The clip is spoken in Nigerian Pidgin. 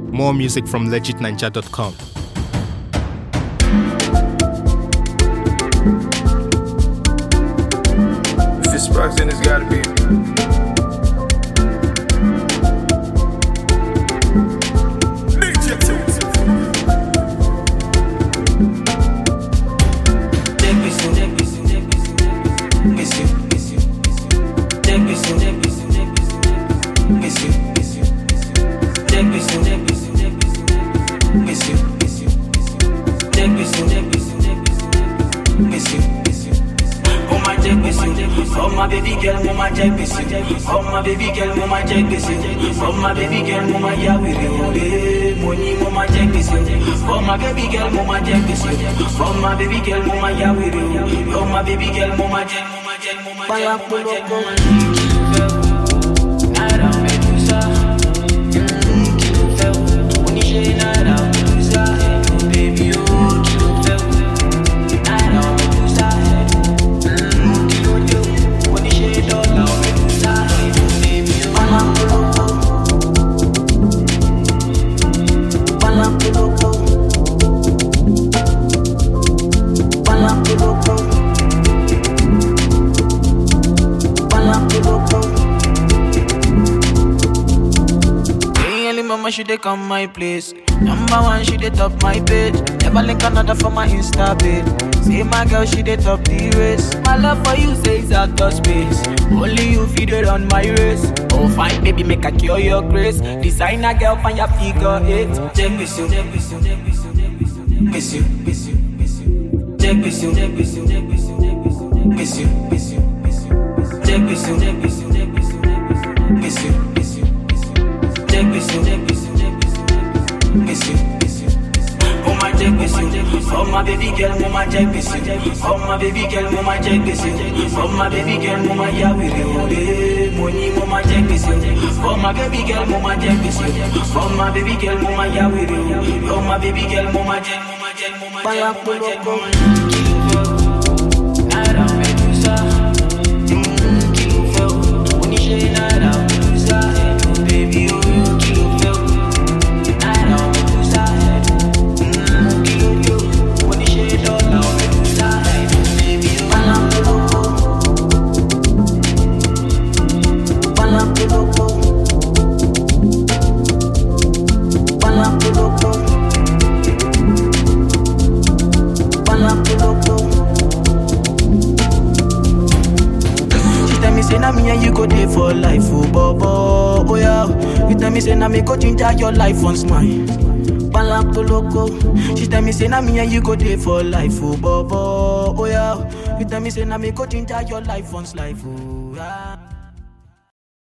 More music from legitninja.com. If it's Sparks, then it's gotta be. Oh my baby girl, mama check this. Oh my baby girl, mama check this. Oh my baby girl, mama ya we re money, mama check this. Oh my baby girl, mama check this. Oh my baby girl, mama ya we re. Oh my baby girl, mama check, mama check, mama check, mama check, mama check. Nada medusa, kilo fell. When you say nada medusa, baby oh kilo fell. Nada medusa, kilo fell. When you say dollar medusa, baby oh. Balapuloko, balapuloko, balapuloko. Mama, she dey come my place. Number one, she dey top my page. Never link another for my Insta page. Say my girl, she dey top the race. My love for you says out of space. Only you feed it on my race. Oh fine, baby, make a cure your grace. Designer girl, find your figure eight. Check this you, check this you, check this you, check this you, miss you, miss you, miss you. Check this you, check this you, check this you, miss you, miss you, miss you. Check this you, check this you, check this you, miss you, miss you. Check this you, check this you, check this you, miss you, miss you. Oh my check this you, oh my baby girl, mama check this you. Oh my baby girl, mama check this you. Oh my baby girl, mama ya we re money, mama check this you. Oh my baby girl, mama check this you. Oh my baby girl, mama ya we re. Oh my baby girl, mama check, mama check, mama check, mama check, mama check. Nada medusa, kilo fell. When you say nada medusa, baby oh. Say na me and you go there for life, oh bobo, oh yeah. You tell me say na me go ginger your life once mine. Balapoloko. She tell me say na me and you go there for life, oh bobo, oh yeah. You tell me say na me go ginger your life once life, oh yeah.